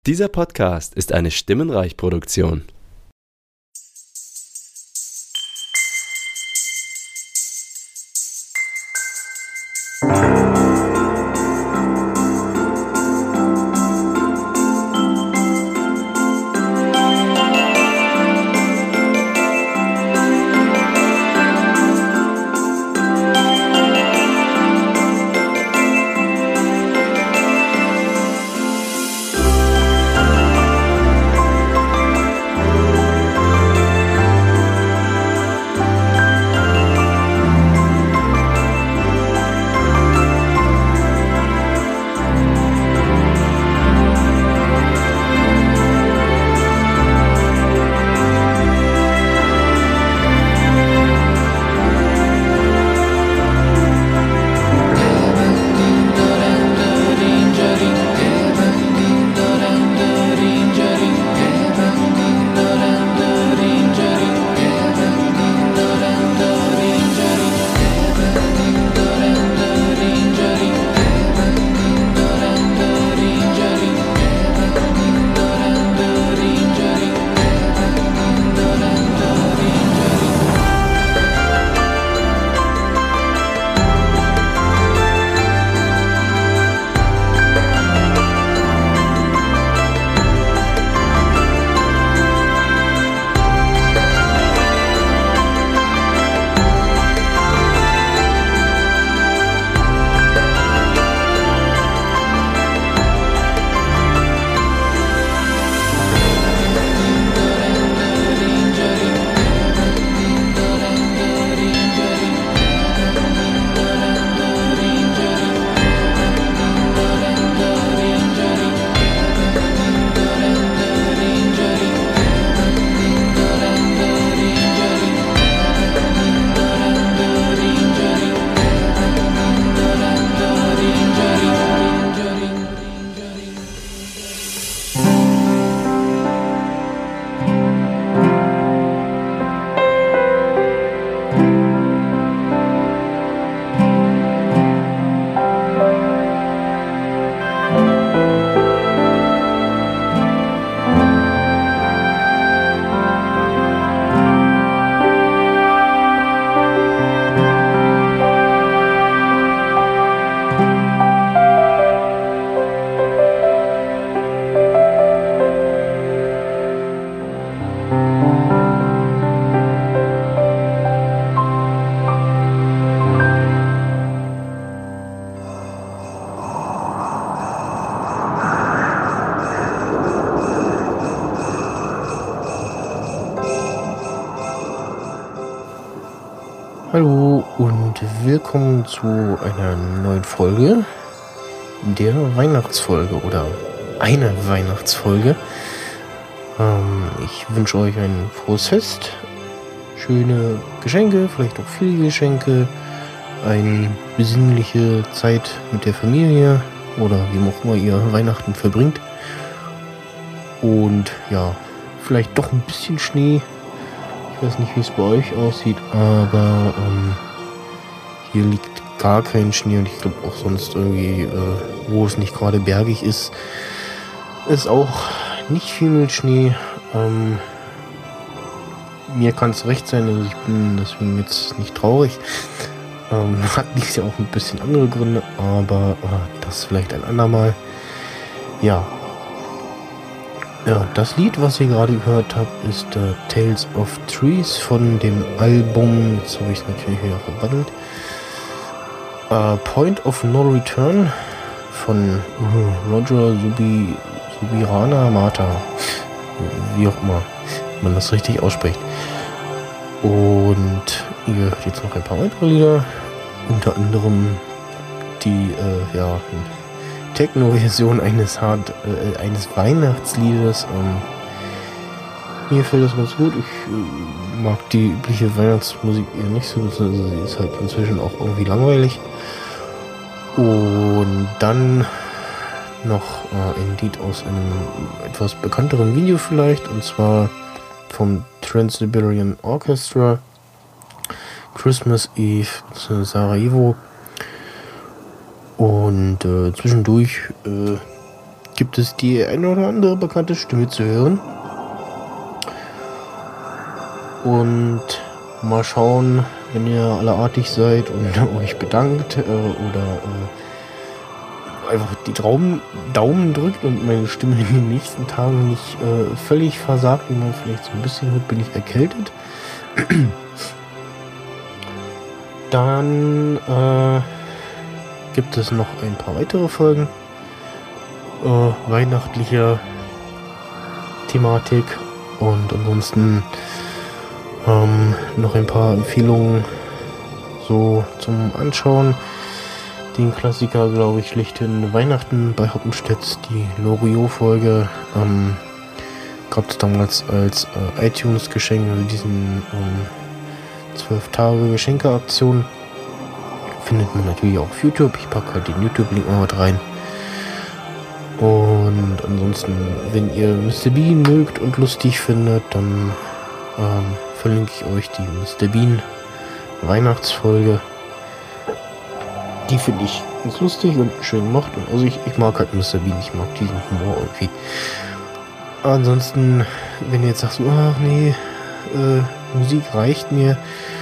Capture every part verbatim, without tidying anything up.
Dieser Podcast ist eine Stimmenreich-Produktion. Hallo und willkommen zu einer neuen Folge, der Weihnachtsfolge oder einer Weihnachtsfolge. Ähm, ich wünsche euch ein frohes Fest, schöne Geschenke, vielleicht auch viele Geschenke, eine besinnliche Zeit mit der Familie oder wie auch immer ihr Weihnachten verbringt. Und ja, vielleicht doch ein bisschen Schnee. Ich weiß nicht, wie es bei euch aussieht, aber ähm, hier liegt gar kein Schnee und ich glaube auch sonst irgendwie, äh, wo es nicht gerade bergig ist, ist auch nicht viel mit Schnee. Ähm, mir kann es recht sein, also ich bin deswegen jetzt nicht traurig. Ähm, hat dies ja auch ein bisschen andere Gründe, aber äh, das vielleicht ein andermal. Ja. Ja, das Lied, was ihr gerade gehört habt, ist äh, Tales of Trees von dem Album, jetzt habe ich es natürlich wieder verbandelt, äh, Point of No Return von uh, Roger Subi, Subirana Mata, wie auch immer man das richtig ausspricht. Und ihr hört jetzt noch ein paar weitere Lieder, unter anderem die, äh, ja, Techno-Version eines Hard, äh, eines Weihnachtsliedes. Ähm, mir fällt das ganz gut. Ich äh, mag die übliche Weihnachtsmusik eher nicht so. Also sie ist halt inzwischen auch irgendwie langweilig. Und dann noch äh, ein Lied aus einem etwas bekannteren Video vielleicht. Und zwar vom Trans-Siberian Orchestra. Christmas Eve in Sarajevo. Und äh, zwischendurch äh, gibt es die eine oder andere bekannte Stimme zu hören. Und mal schauen, wenn ihr alle artig seid und euch bedankt äh, oder äh, einfach die Daumen, Daumen drückt und meine Stimme in den nächsten Tagen nicht äh, völlig versagt, wie man vielleicht so ein bisschen hört, bin ich erkältet. Dann äh, gibt es noch ein paar weitere Folgen äh, weihnachtlicher Thematik und ansonsten ähm, noch ein paar Empfehlungen so zum Anschauen. Den Klassiker, glaube ich, schlechthin Weihnachten bei Hoppenstedt, die Loriot-Folge. Ähm, gab es damals als äh, iTunes-Geschenk, also diesen ähm, zwölf Tage Geschenke-Aktion. Findet man natürlich auch auf YouTube. Ich packe halt den YouTube-Link mal mit rein. Und ansonsten, wenn ihr Mister Bean mögt und lustig findet, dann ähm, verlinke ich euch die Mister Bean Weihnachtsfolge. Die finde ich ganz lustig und schön gemacht. Und also ich, ich mag halt Mister Bean, ich mag diesen Humor irgendwie. Ansonsten, wenn ihr jetzt sagt, so, ach nee, äh, Musik reicht mir.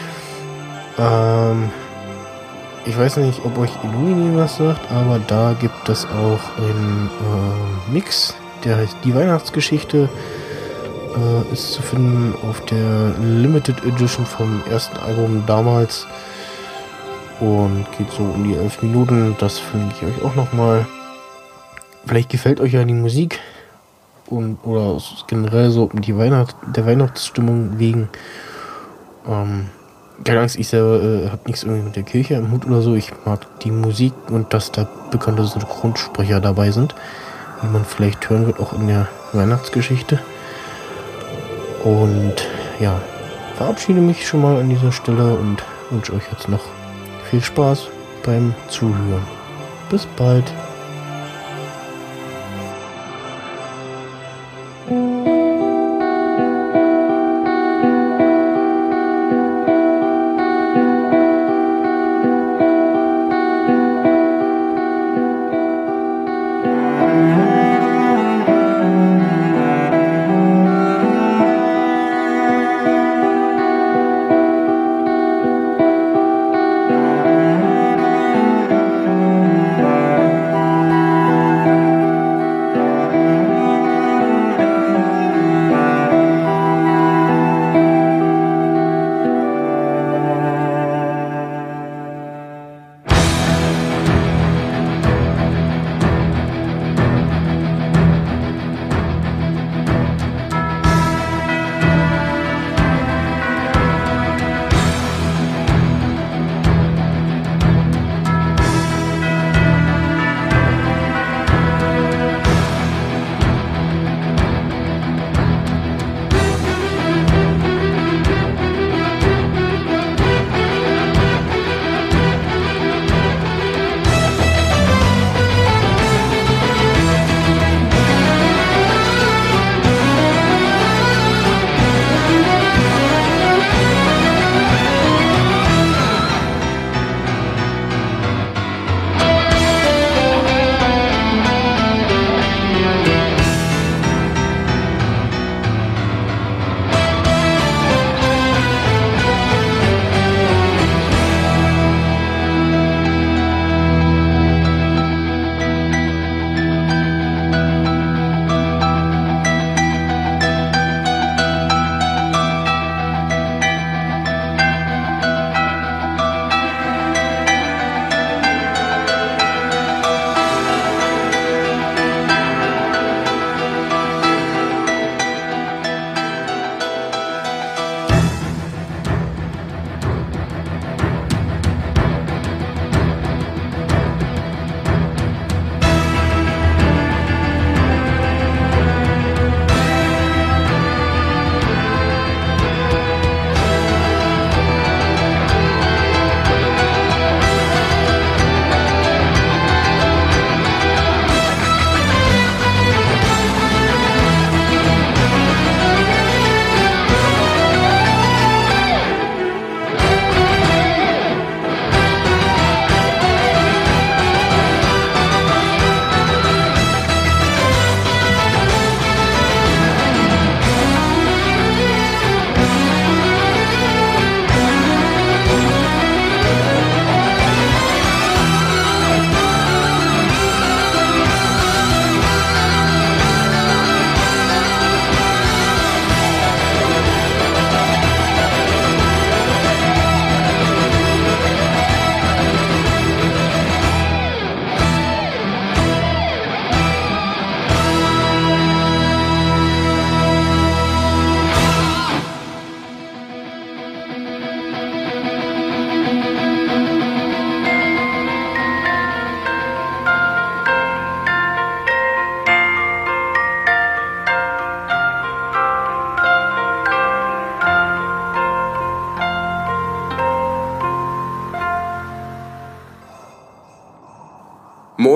Ähm, ich weiß nicht, ob euch Illumini was sagt, aber da gibt es auch einen äh, Mix, der heißt Die Weihnachtsgeschichte. Äh, ist zu finden auf der Limited Edition vom ersten Album damals. Und geht so um die elf Minuten. Das verlinke ich euch auch nochmal. Vielleicht gefällt euch ja die Musik. Und, oder generell so um die Weihnacht, der Weihnachtsstimmung wegen. Ähm, keine Angst, ich selber äh, habe nichts irgendwie mit der Kirche im Hut oder so. Ich mag die Musik und dass da bekannte Synchronsprecher dabei sind. Wie man vielleicht hören wird, auch in der Weihnachtsgeschichte. Und ja, verabschiede mich schon mal an dieser Stelle und wünsche euch jetzt noch viel Spaß beim Zuhören. Bis bald.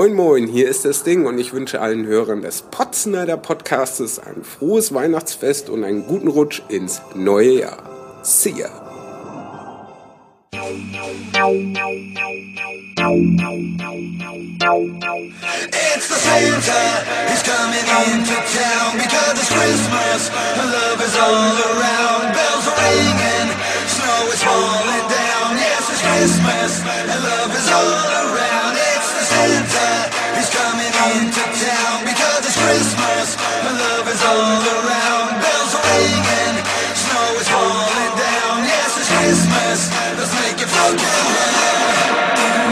Moin Moin, hier ist das Ding und ich wünsche allen Hörern des Potsnader Podcastes ein frohes Weihnachtsfest und einen guten Rutsch ins neue Jahr. See ya! It's the Santa, he's coming into town because it's Christmas, and love is all around. Bells are ringing, snow is falling down. Yes, it's Christmas, and love is all around. It's the Santa, he's coming into town because it's Christmas, and love is all around. Bells are ringing, snow is falling down. Yes, it's Christmas, let's make it fucking loud.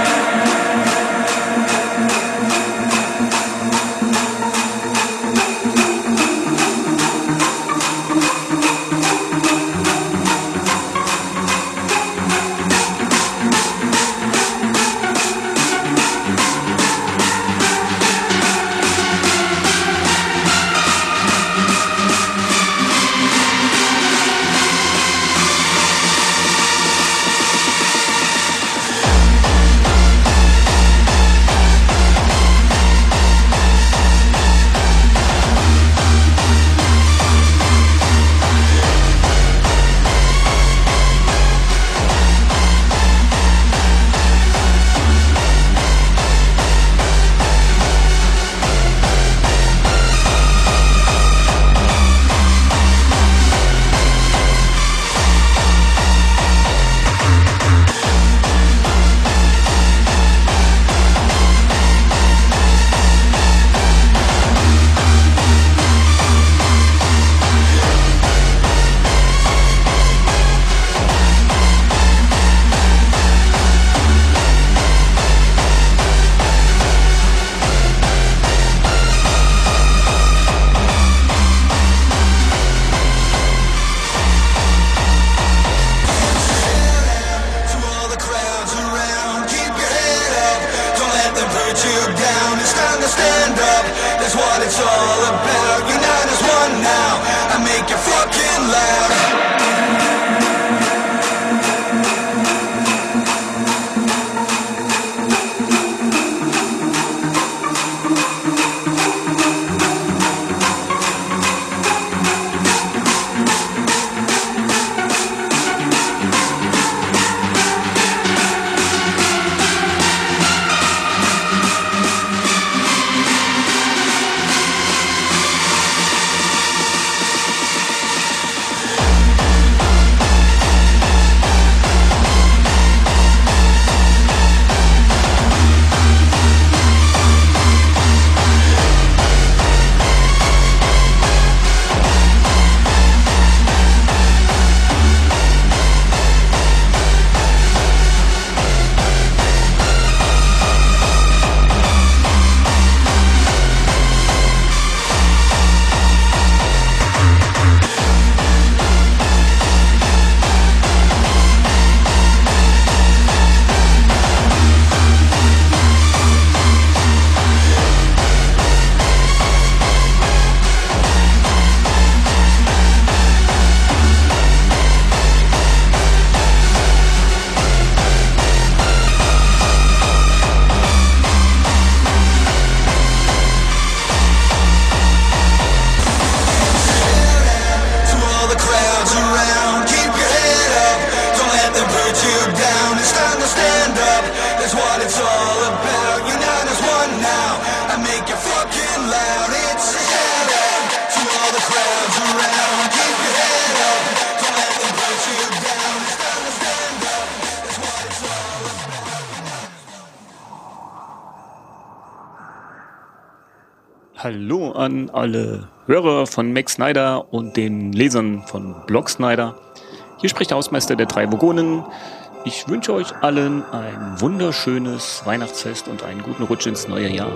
Hallo an alle Hörer von Max Snyder und den Lesern von Blog Snyder. Hier spricht der Hausmeister der drei Vogonen. Ich wünsche euch allen ein wunderschönes Weihnachtsfest und einen guten Rutsch ins neue Jahr.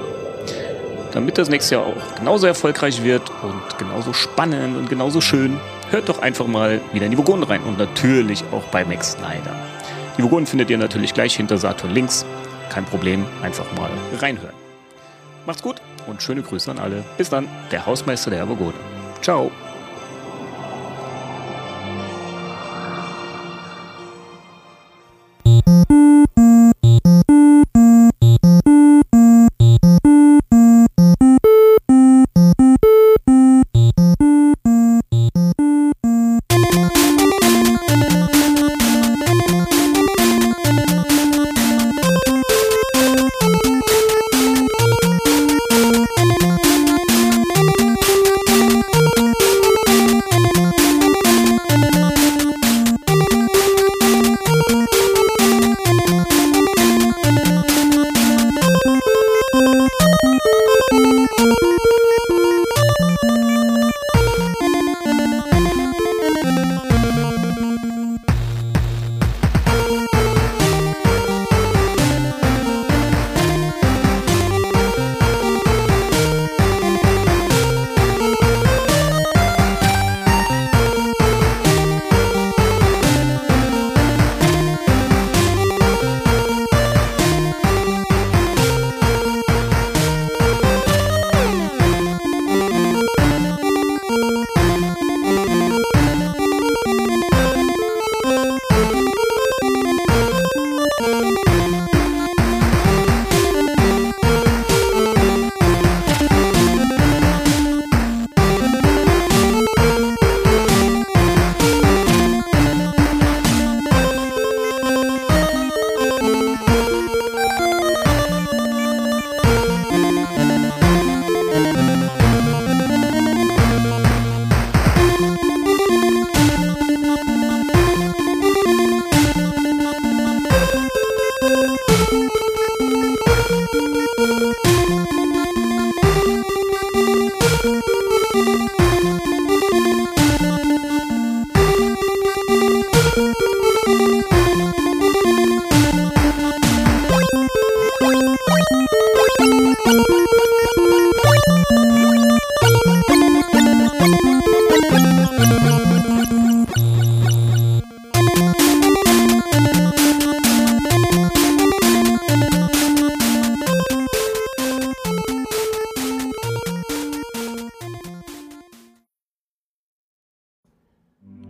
Damit das nächste Jahr auch genauso erfolgreich wird und genauso spannend und genauso schön, hört doch einfach mal wieder in die Vogonen rein und natürlich auch bei Max Snyder. Die Vogonen findet ihr natürlich gleich hinter Saturn links. Kein Problem, einfach mal reinhören. Macht's gut und schöne Grüße an alle. Bis dann, der Hausmeister der Vogonen. Ciao. Thank you.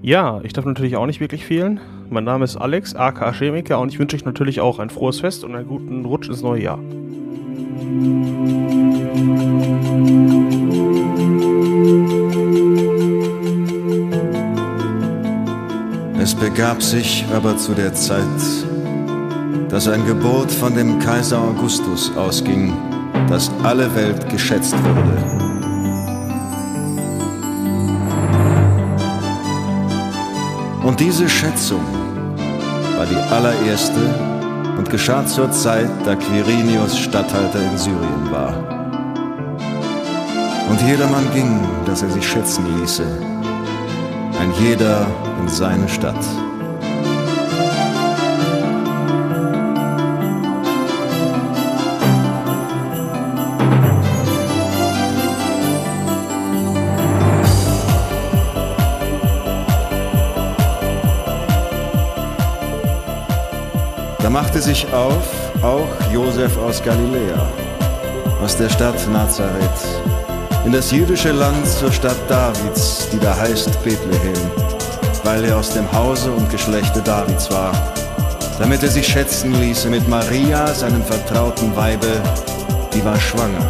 Ja, ich darf natürlich auch nicht wirklich fehlen. Mein Name ist Alex, aka Chemiker, und ich wünsche euch natürlich auch ein frohes Fest und einen guten Rutsch ins neue Jahr. Es begab sich aber zu der Zeit, dass ein Gebot von dem Kaiser Augustus ausging, dass alle Welt geschätzt wurde. Und diese Schätzung war die allererste und geschah zur Zeit, da Quirinius Statthalter in Syrien war. Und jedermann ging, dass er sich schätzen ließe, ein jeder in seine Stadt. Da machte sich auf auch Josef aus Galiläa, aus der Stadt Nazareth, in das jüdische Land zur Stadt Davids, die da heißt Bethlehem, weil er aus dem Hause und Geschlechte Davids war, damit er sich schätzen ließe mit Maria, seinem vertrauten Weibe, die war schwanger.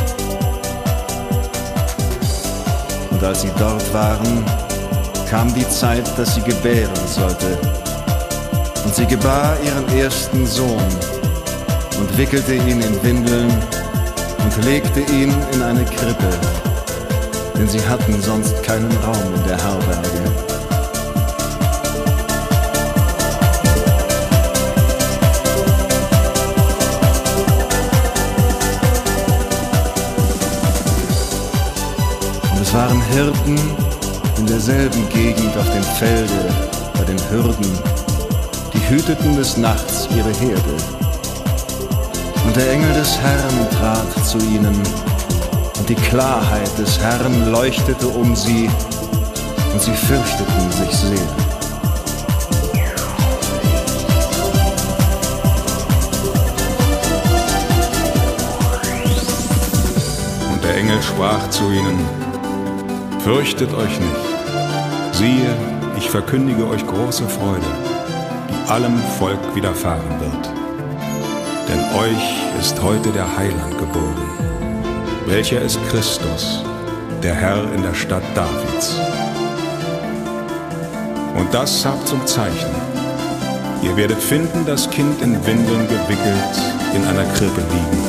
Und als sie dort waren, kam die Zeit, dass sie gebären sollte. Und sie gebar ihren ersten Sohn und wickelte ihn in Windeln und legte ihn in eine Krippe, denn sie hatten sonst keinen Raum in der Herberge. Und es waren Hirten in derselben Gegend auf dem Felde bei den Hürden, die hüteten des Nachts ihre Herde. Und der Engel des Herrn trat zu ihnen, und die Klarheit des Herrn leuchtete um sie, und sie fürchteten sich sehr. Und der Engel sprach zu ihnen: Fürchtet euch nicht. Siehe, ich verkündige euch große Freude, die allem Volk widerfahren wird. Denn euch ist heute der Heiland geboren, welcher ist Christus, der Herr in der Stadt Davids. Und das habt zum Zeichen: Ihr werdet finden das Kind in Windeln gewickelt in einer Krippe liegen.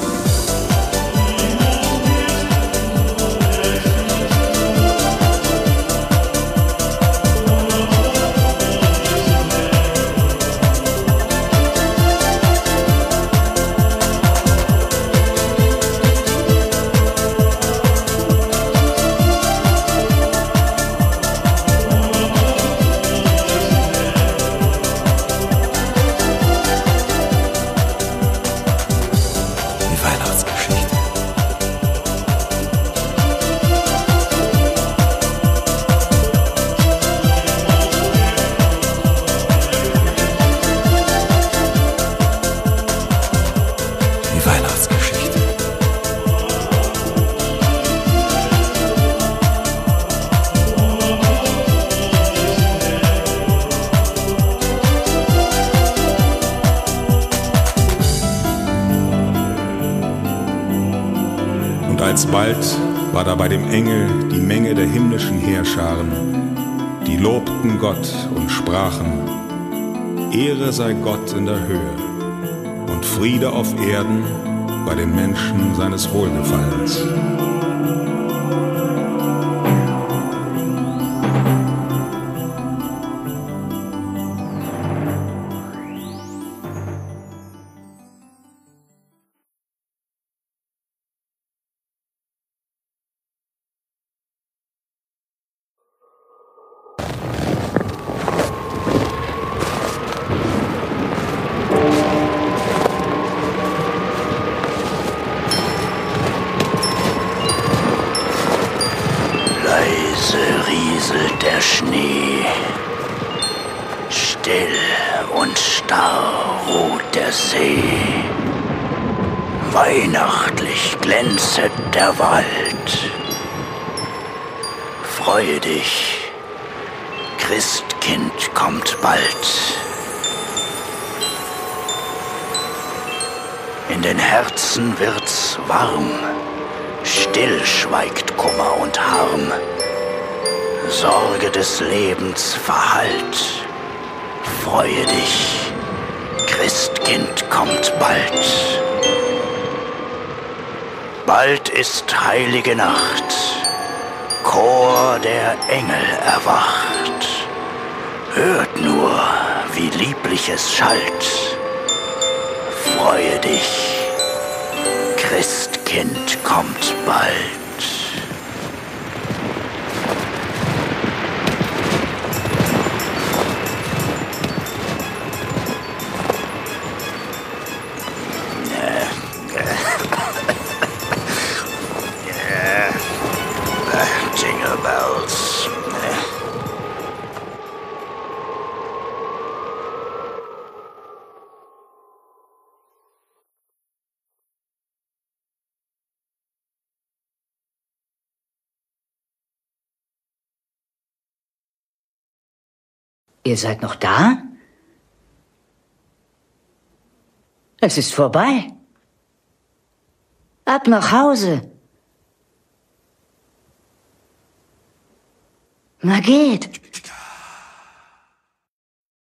Alsbald war da bei dem Engel die Menge der himmlischen Heerscharen, die lobten Gott und sprachen: Ehre sei Gott in der Höhe und Friede auf Erden bei den Menschen seines Wohlgefallens. Rieselt der Schnee, still und starr ruht der See, weihnachtlich glänzet der Wald. Freue dich, Christkind kommt bald. In den Herzen wird's warm, still schweigt Kummer und Harm. Sorge des Lebens verhallt, freue dich, Christkind kommt bald. Bald ist heilige Nacht, Chor der Engel erwacht. Hört nur, wie lieblich es schallt. Freue dich, Christkind kommt bald. Jingle bells. Ihr seid noch da? Es ist vorbei. Ab nach Hause. Na geht.